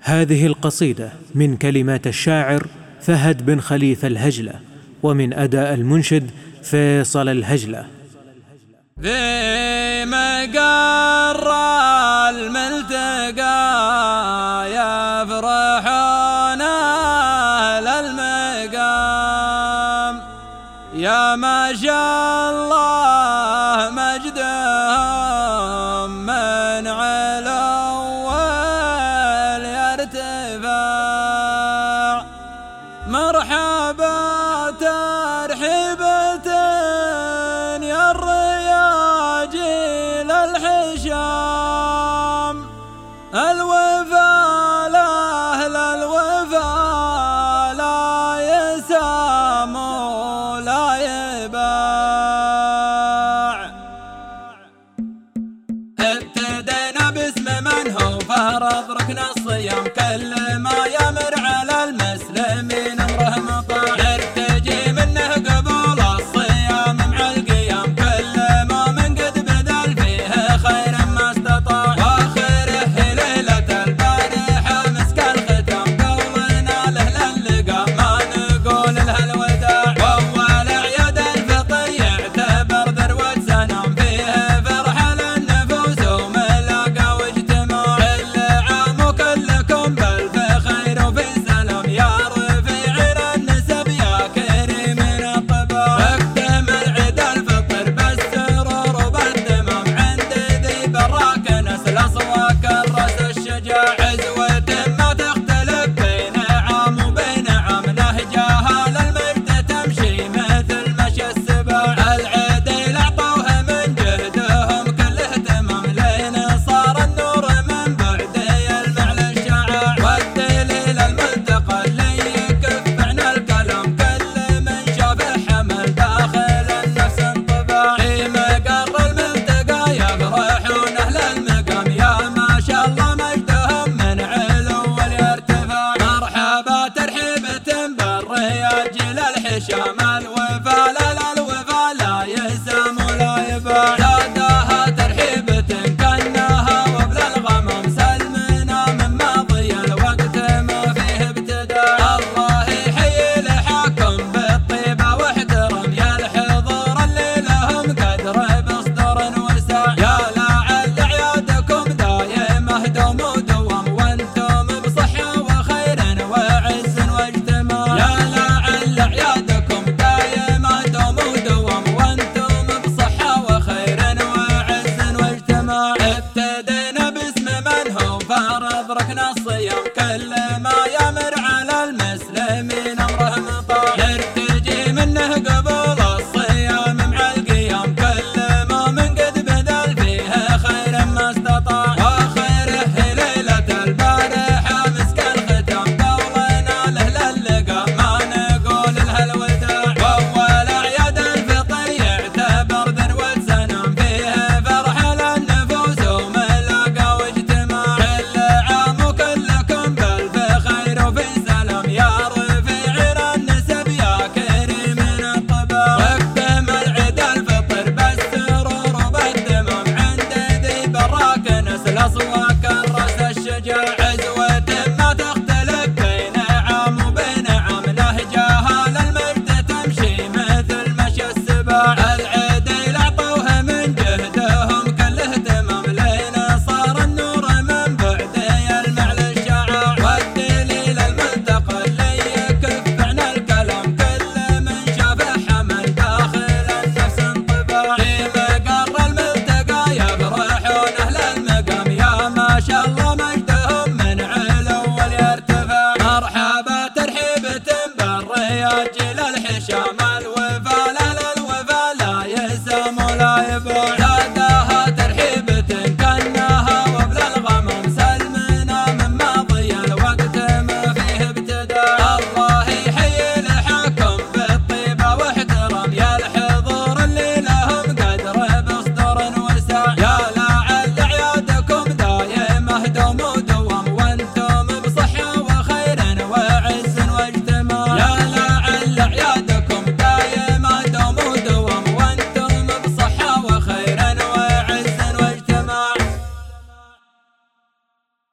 هذه القصيدة من كلمات الشاعر فهد بن خليفة الهجلة، ومن أداء المنشد فيصل الهجلة. في مقر الملتقى يفرحون أهل المقام، يا ما شاء الله مجدهم من علو يرتفع. مرحبا ترحيبة يا الرياجيل الحشام، الوفا لأهل الوفا لا يسام ولا يباع. ابتدينا باسم من هو فرض ركن الصيام، كل ما يمر على المسلمين امره مطاع. نرتجي منه قبول الصيام مع القيام، كل مؤمن قد بذل فيه خير ما استطاع. واخره ليلة البارحة مسك الختام، قولنا له للقاء ما نقول له الوداع. واول اعياد الفطر يعتبر ذروة سنام، فيه فرحة للنفوس وملاقى واجتماع. كل عام وكلكم بالف خير وفي سلام، يا رفيع النسب يا كريم الطباع. اكتمل عيد الفطر بالسرور وبالتمام، عند ذي براك نسل اصواك الراس الشجاع. عزوة ما تختلف بين عام وبين عام، نهجها للمجد تمشي مثل مشي السباع. العيدين اعطوها من جهدهم كل اهتمام، لين صار النور من بعد يلمع للشعاع. والدليل الملتقى اللي يكفعنا الكلام، كل من شافه حمل داخل النفس انطباع. في مقر الملتقى يفرحون اهل المقام، يا ما شاء الله مجدهم من علو الارتفاع. مرحبا ترحيبة بالرياجيل الحشام، الوفا للوفا لا يسام ولا يباع. زادها ترحيبة كأنها وبل الغمام، سلمنا من ماضي الوقت ما فيه ابتداع. الله يحيي لحاكم بالطيبة واحترام، يا الحضور اللي لهم قدر بصدر وسع. يا لعل اعيادكم دايمة دوم ودوام، وانتم بصحة وخير وعز واجتماع. يا لعل اعيادكم دايمة دوم ودوام، وانتم بصحة وخير وعز واجتماع. ابتدينا باسم من هو فرض ركن الصيام، كل ما يمر على